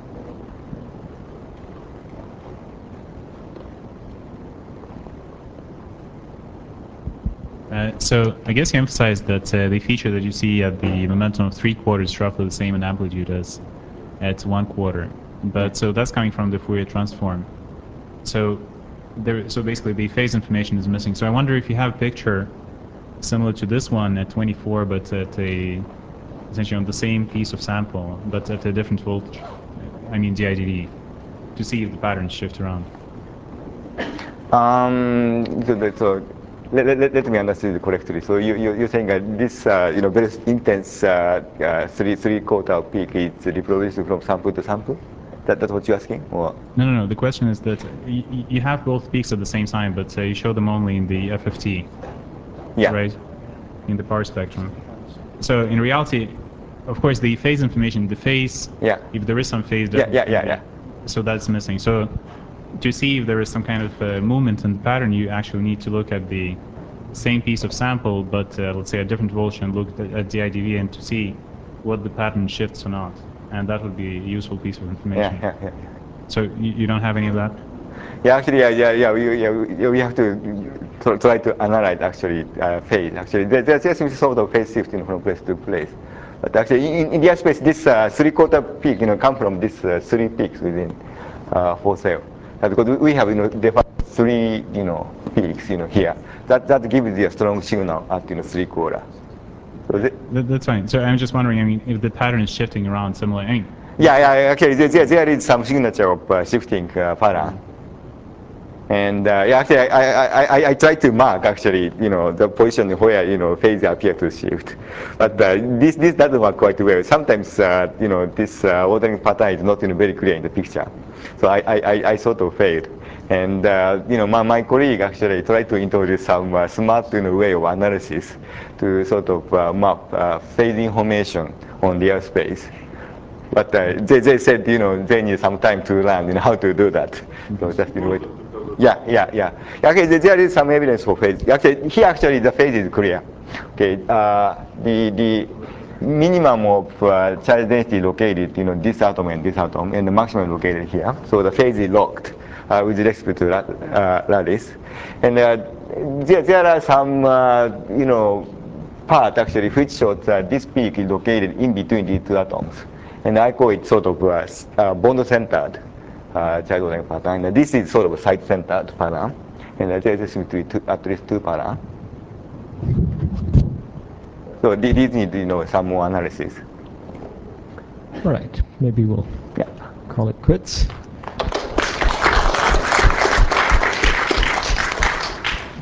So I guess you emphasized that the feature that you see at the momentum of 3/4 is roughly the same in amplitude as at 1/4. But so that's coming from the Fourier transform. So basically the phase information is missing. So I wonder if you have a picture similar to this one at 24, but at essentially on the same piece of sample, but at a different voltage. I mean DIDD, to see if the patterns shift around. Let me understand correctly. So you're saying this very intense 3/4 peak is reproduced from sample to sample? That's what you're asking? Or? No. The question is that you have both peaks at the same time, but you show them only in the FFT. Yeah. Right? In the power spectrum. So in reality, of course, the phase information, the phase. Yeah. If there is some phase. Yeah. So that's missing. So to see if there is some kind of movement in the pattern, you actually need to look at the same piece of sample, but let's say a different voltage, and look at the IDV and to see what the pattern shifts or not. And that would be a useful piece of information. Yeah. So you don't have any of that? Yeah, actually, we have to try to analyze actually phase. Actually, there seems sort of phase shift from place to place. But actually, in the space, this 3/4 peak, come from this 3 peaks within 4 cell. Because we have, defined 3, peaks, here. That gives you a strong signal at 3/4. So that's fine. So I'm just wondering, I mean, if the pattern is shifting around similar. Okay. There is some signature of shifting pattern. And actually, I try to mark actually, the position where phase appear to shift, but this doesn't work quite well. Sometimes this ordering pattern is not very clear in the picture, so I sort of failed. And my colleague actually tried to introduce some smart way of analysis to sort of map phase information on the airspace. But they said they need some time to learn how to do that. So just wait. Yeah. Okay, there is some evidence for phase. Actually, here actually the phase is clear. Okay, the minimum of charge density located this atom, and the maximum located here. So the phase is locked with respect to lattice, and there are some part actually which shows this peak is located in between these two atoms, and I call it sort of bond-centered child ordering pattern. And this is sort of a site-centered pattern, and there seems to be at least 2 patterns. So these need some more analysis. All right, maybe we'll call it quits.